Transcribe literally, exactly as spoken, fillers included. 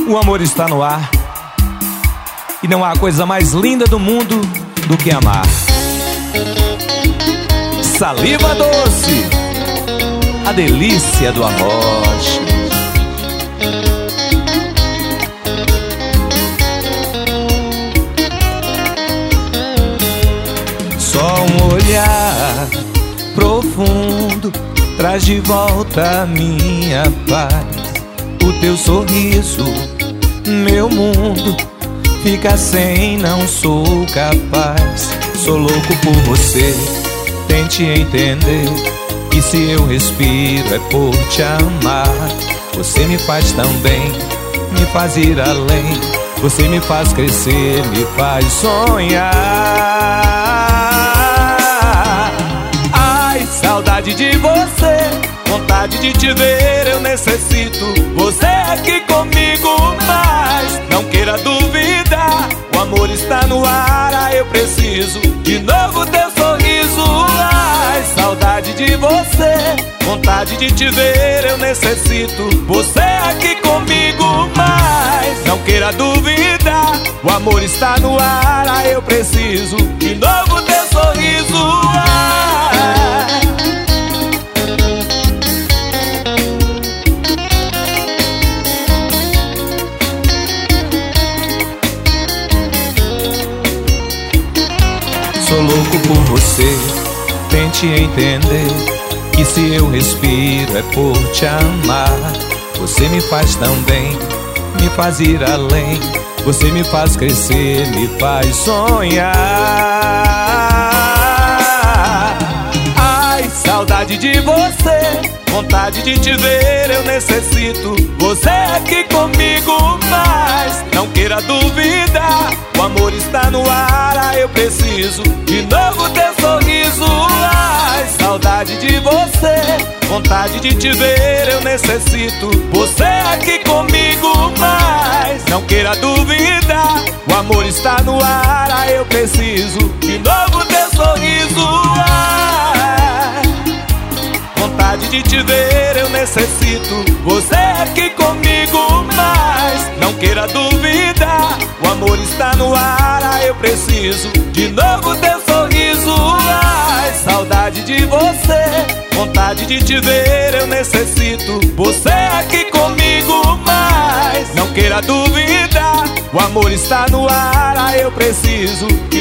O amor está no ar, e não há coisa mais linda do mundo do que amar. Saliva doce, a delícia do amor. Só um olhar profundo traz de volta a minha paz. O teu sorriso, meu mundo fica sem, não sou capaz. Sou louco por você, tente entender que se eu respiro é por te amar. Você me faz tão bem, me faz ir além. Você me faz crescer, me faz sonhar. Ai, saudade de você, vontade de te ver, eu necessito você aqui comigo, mas não queira duvidar, o amor está no ar, ah, eu preciso de novo teu sorriso. Ai, saudade de você, vontade de te ver, eu necessito você aqui comigo, mas não queira duvidar, o amor está no ar, ah, eu preciso de novo teu sorriso. Ai, sou louco por você, tente entender que se eu respiro é por te amar. Você me faz tão bem, me faz ir além. Você me faz crescer, me faz sonhar. Ai, saudade de você, vontade de te ver, eu necessito você aqui comigo, mas não queira duvidar, o amor está no ar, ah, eu preciso de novo teu sorriso. Ai, saudade de você, vontade de te ver, eu necessito você aqui comigo, mas não queira duvidar, o amor está no ar, ah, eu preciso de novo teu sorriso. Ai, vontade de te ver, eu necessito você aqui comigo, mas não queira duvidar, o amor está no ar, ah, eu preciso de novo teu sorriso. Ai, saudade de você, vontade de te ver, eu necessito você aqui comigo, mas não queira duvidar, o amor está no ar, ah, eu preciso